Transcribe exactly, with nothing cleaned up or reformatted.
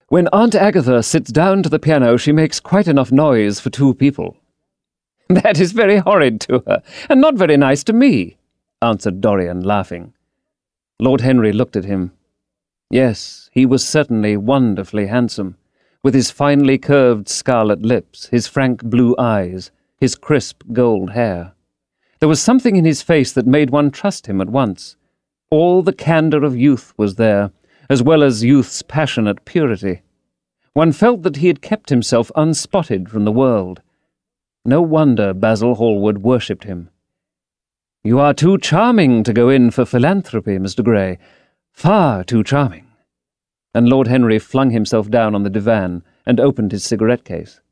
When Aunt Agatha sits down to the piano, she makes quite enough noise for two people." "That is very horrid to her, and not very nice to me," answered Dorian, laughing. Lord Henry looked at him. Yes, he was certainly wonderfully handsome, with his finely curved scarlet lips, his frank blue eyes, his crisp gold hair. There was something in his face that made one trust him at once. All the candour of youth was there, as well as youth's passionate purity. One felt that he had kept himself unspotted from the world. No wonder Basil Hallward worshipped him. "You are too charming to go in for philanthropy, Mister Grey. Far too charming." And Lord Henry flung himself down on the divan and opened his cigarette case.